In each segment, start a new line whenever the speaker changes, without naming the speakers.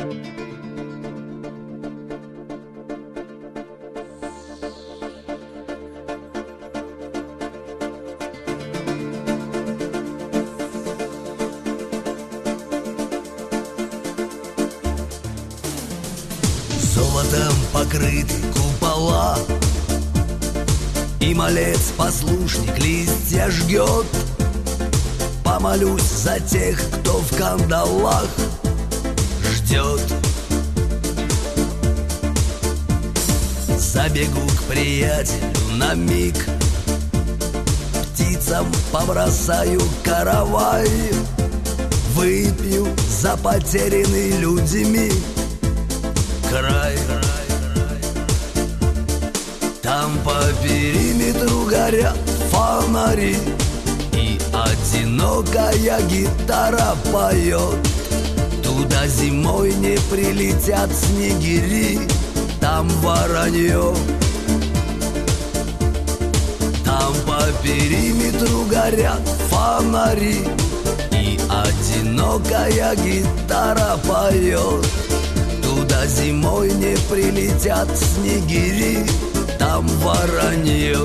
Золотом покрыты купола, и малец-послушник листья жгет. Помолюсь за тех, кто в кандалах ждет. Забегу к приятелю на миг, птицам побросаю каравай, выпью за потерянный людьми край. Там по периметру горят фонари, и одинокая гитара поет. Туда зимой не прилетят снегири, там воронье. Там по периметру горят фонари, и одинокая гитара поет. Туда зимой не прилетят снегири, там воронье.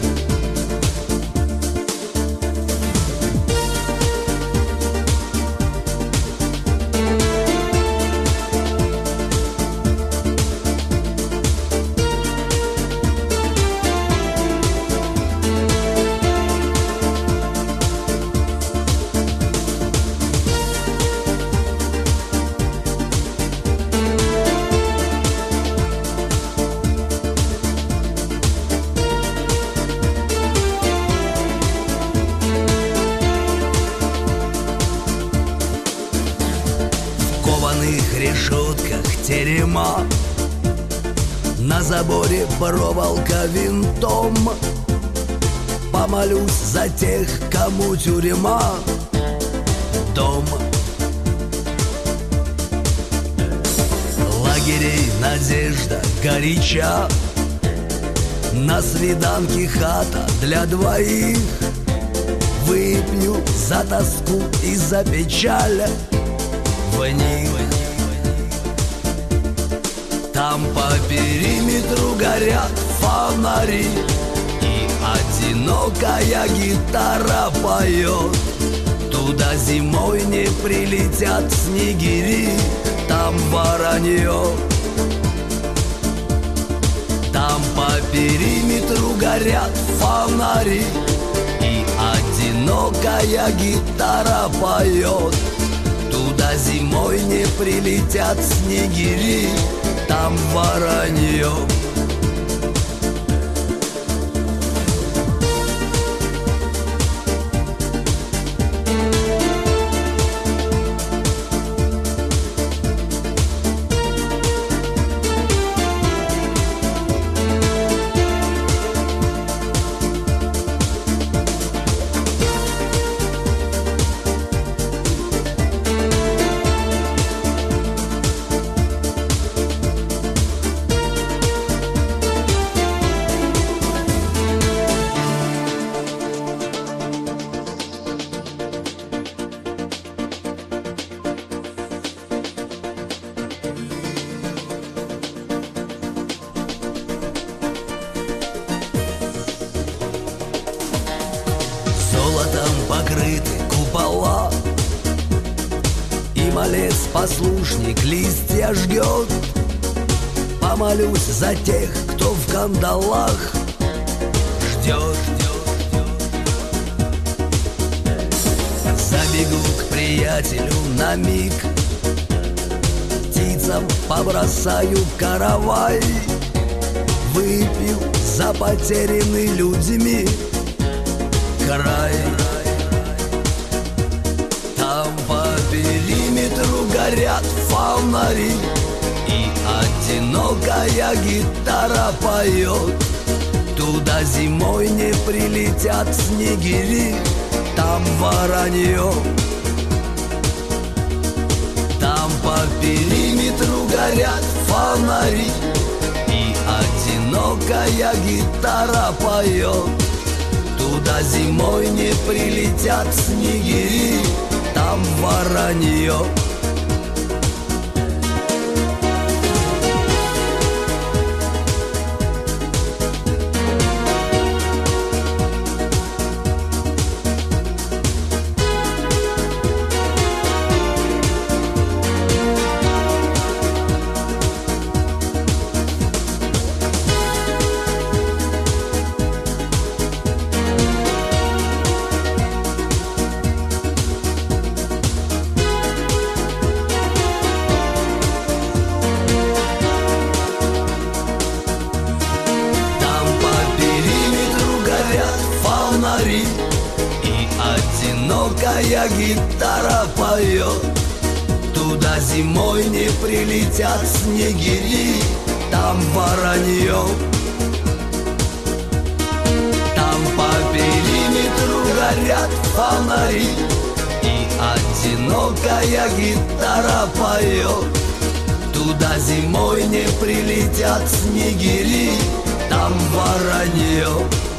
В решетках терема, на заборе проволока винтом. Помолюсь за тех, кому тюрьма дом. Лагерей надежда горяча, на свиданке хата для двоих. Выпью за тоску и за печаль в них. Там по периметру горят фонари, и одинокая гитара поет. Туда зимой не прилетят снегири, там воронье. Там по периметру горят фонари, и одинокая гитара поет. Туда зимой не прилетят снегири, там воронье. Золотом покрыты купола, и малец-послушник листья жгет. Помолюсь за тех, кто в кандалах ждет. Забегу к приятелю на миг, птицам побросаю каравай, выпью за потерянный людьми край. Там по периметру горят фонари, и одинокая гитара поет. Туда зимой не прилетят снегири, там воронье. Там по периметру горят фонари, и одинокая гитара поет. Туда зимой не прилетят снегири, там воронье. одинокая гитара поет. Туда зимой не прилетят снегири, там воронье. Там по периметру горят фонари, и одинокая гитара поет. Туда зимой не прилетят снегири, там воронье.